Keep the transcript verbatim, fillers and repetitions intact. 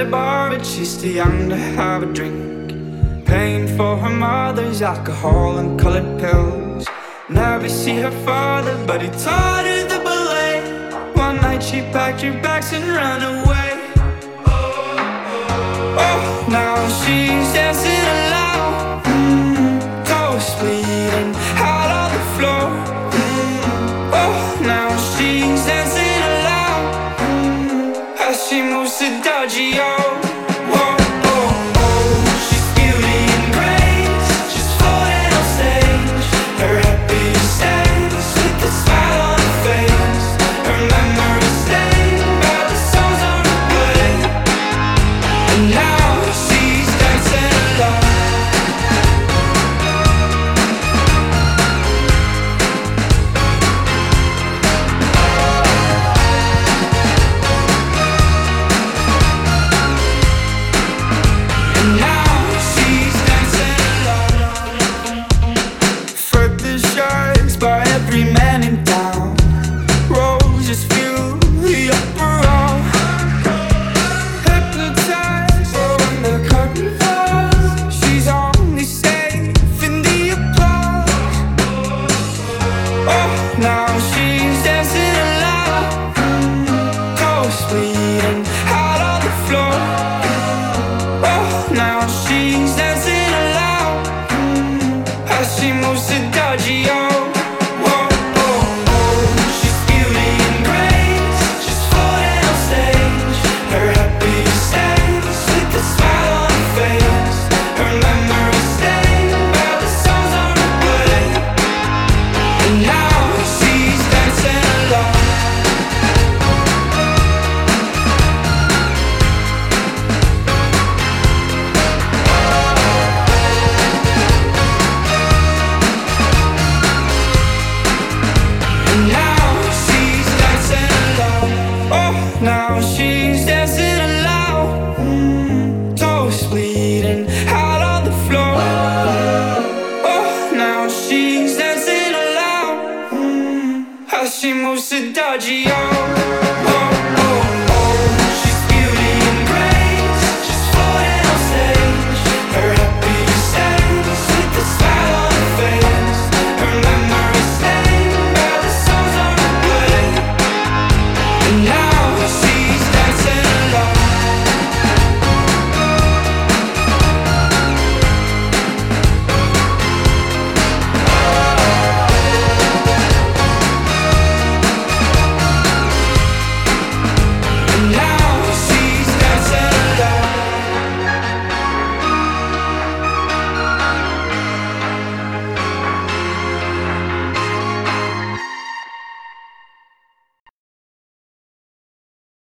the bar, but she's too young to have a drink. Paying for her mother's alcohol and colored pills. Never see her father, but he taught her the ballet. One night she packed her bags and ran away. Oh, now she's dancing aloud, mm, toes bleeding out on the floor. mm, Oh, now she's dancing aloud, mm, as she moves to Dodgy-O. Now she's dancing aloud, toes bleeding out on the floor. Oh, now she's dancing aloud, as she moves to Dodgy-O. Now she's dancing aloud, mm, toes bleeding out on the floor. Oh, now she's dancing aloud, mm, as she moves to Dodgy-O.